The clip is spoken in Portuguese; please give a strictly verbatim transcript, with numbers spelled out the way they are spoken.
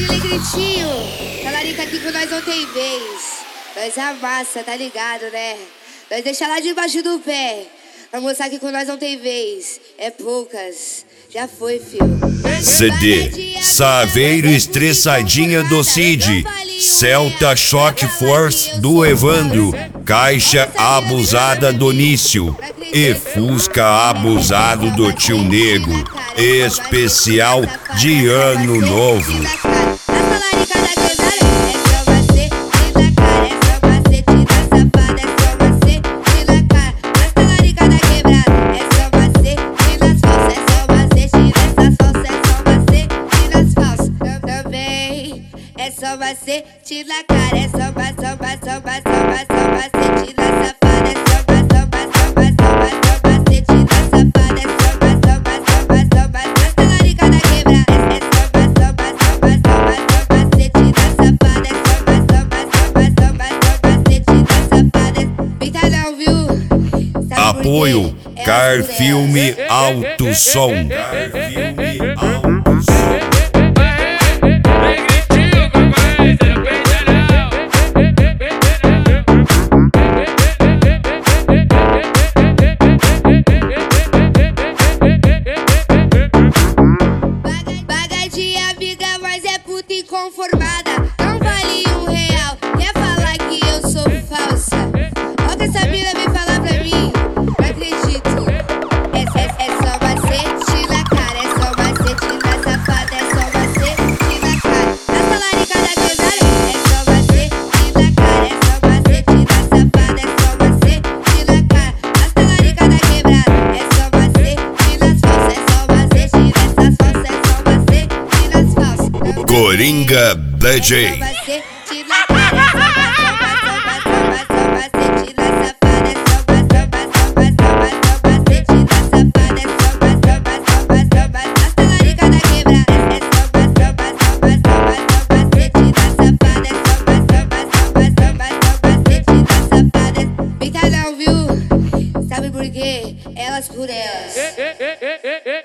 Salve, Negritinho. Talarica aqui com nós não tem vez. Nós amassa, tá ligado, né? Nós deixa lá debaixo do pé. Pra mostrar que com nós não tem vez. É poucas. Já foi, filho. C D Saveiro Estressadinha do Cid, Celta Shock Force do Evandro, Caixa Abusada do Nício e Fusca Abusado do Tio Nego, especial de Ano Novo. É só macete na cara, é só ma, só ma, só ma, só ma, só macete na safada, é só ma, só ma, só ma, só ma, só macete na safada, é só ma, só ma, só ma, só ma, na talarica da quebrada, é só ma, só ma, só ma, só ma, só macete na safada, é só ma, só ma, só ma, só ma, só macete na safada. Pinta não, viu? Sabe Apoio Car Filme Alto Som. Car Filme Alto Som. Inconformada, não vale um real. Quer falar que eu sou falsa? Olha que essa mina vem falar pra mim. Não acredito. É, é, é só macete na cara, é só macete na safada, é só macete na cara. Na talarica da quebrada, é só macete na cara, é só macete na safada, é só macete na cara. Na talarica da quebrada, é só macete nas falsas, é só macete nessas falsas, é só macete nas falsas. Coringa D J. Pinta não, viu? Sabe por quê? Elas por elas.